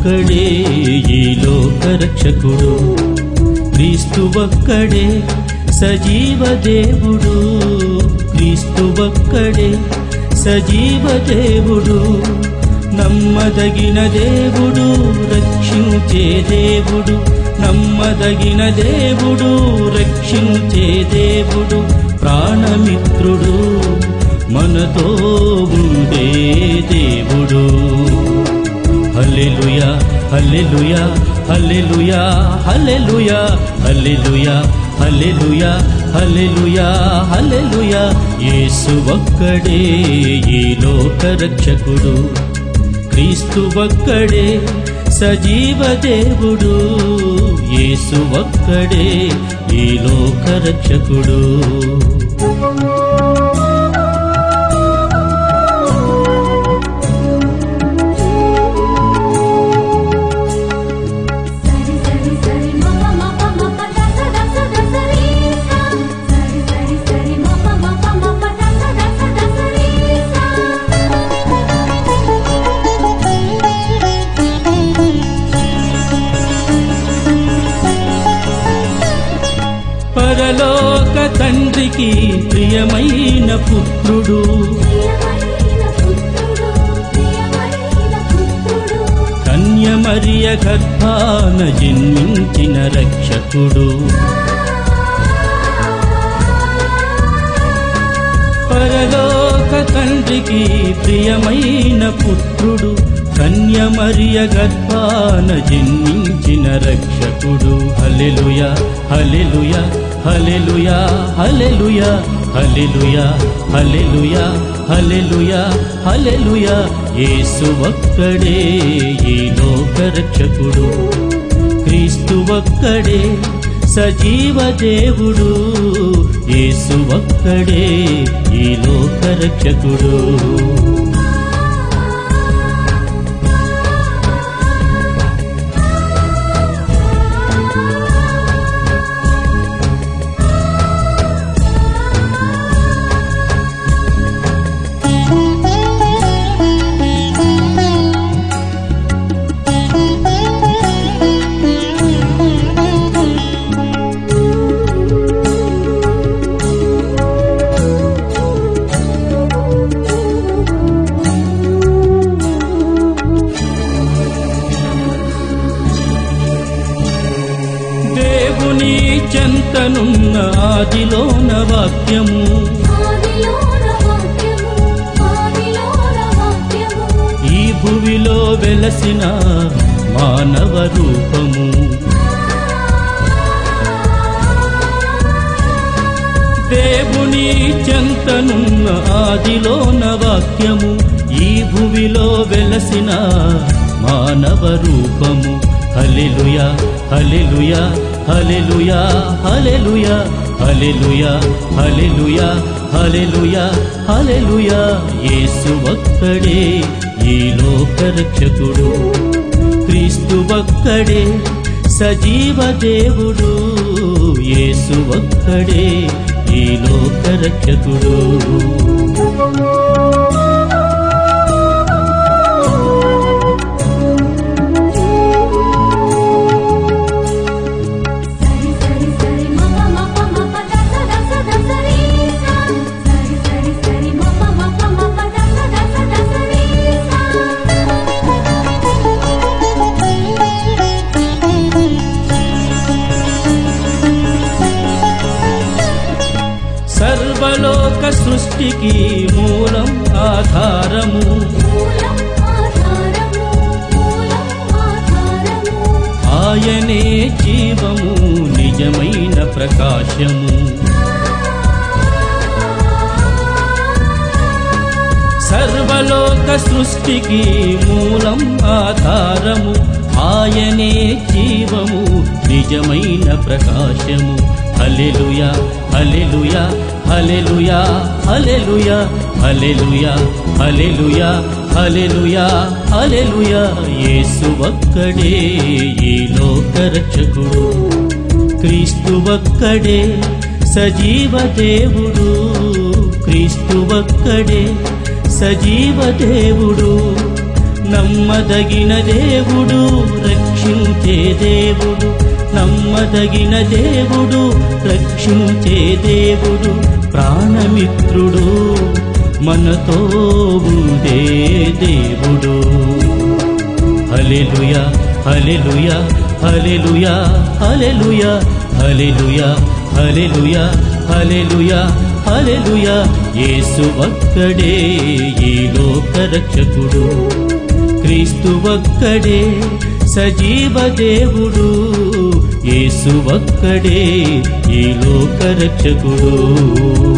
ఒక్కడే ఈ లోక రక్షకుడు, క్రీస్తు ఒక్కడే సజీవ దేవుడు, క్రీస్తు ఒక్కడే సజీవ దేవుడు, నమ్మదగిన దేవుడు, రక్షించే దేవుడు, నమ్మదగిన దేవుడు, రక్షించే దేవుడు, ప్రాణమిత్రుడు, మనతో ఉండే దేవుడు. హల్లెలూయా హల్లెలూయా హల్లెలూయా హల్లెలూయా హల్లెలూయా హల్లెలూయా హల్లెలూయా హల్లెలూయా. యేసు ఒక్కడే ఈ లోక రక్షకుడు, క్రీస్తు ఒక్కడే సజీవ దేవుడు, యేసు ఒక్కడే ఈ లోక రక్షకుడు. పరలోక తండ్రికి ప్రియమైన పుత్రుడు, కన్య మరియ గర్భాన జన్మించిన రక్షకుడు, పరలోక తండ్రికి ప్రియమైన పుత్రుడు, కన్య మరియ గర్భాన జన్మించిన రక్షకుడు. హల్లెలూయా హల్లెలూయా హల్లెలూయా హల్లెలూయా హల్లెలూయా హల్లెలూయా హల్లెలూయా హల్లెలూయా. యేసు ఒక్కడే ఈ లోక రక్షకుడు, క్రీస్తు ఒక్కడే సజీవ దేవుడు, యేసు ఒక్కడే ఈ లోక రక్షకుడు. దేవుని చెంతనున్న ఆదిలోన వాక్యము, ఈ భువిలో వెలసిన మానవ రూపము, దేవుని చెంతనున్న ఆదిలోన వాక్యము, ఈ భువిలో వెలసిన మానవ రూపము. హల్లెలూయా హల్లెలూయా హల్లెలూయా హల్లెలూయా హల్లెలూయా హల్లెలూయా హల్లెలూయా హల్లెలూయా. యేసు ఒక్కడే ఈ లోక రక్షకుడు, క్రీస్తు ఒక్కడే సజీవ దేవుడు, యేసు ఒక్కడే ఈ లోక రక్షకుడు. సర్వలోక సృష్టికి మూలం ఆధారము, ఆయనే జీవము నిజమైన ప్రకాశము, సర్వలోక సృష్టికి మూలం ఆధారము, ఆయనే జీవము నిజమైన ప్రకాశము. హల్లెలూయా హల్లెలూయా హల్లెలూయా హల్లెలూయా హల్లెలూయా హల్లెలూయా హల్లెలూయా హల్లెలూయా. యేసు ఒక్కడే ఈ లోక రక్షకుడు, క్రీస్తు ఒక్కడే సజీవ దేవుడు, క్రీస్తు ఒక్కడే సజీవ దేవుడు, నమ్మదగిన దేవుడు, రక్షించే దేవుడు, నమ్మదగిన దేవుడు, రక్షించే దేవుడు, ప్రాణమిత్రుడు, మనతో ఉండే దేవుడు. హల్లెలూయా హల్లెలూయా హల్లెలూయా హల్లెలూయా హల్లెలూయా హల్లెలూయా హల్లెలూయా హల్లెలూయా. యేసు ఒక్కడే ఈ లోక రక్షకుడు, క్రీస్తు ఒక్కడే సజీవ దేవుడు, యేసు ఒక్కడే ఈ లోక రక్షకుడు.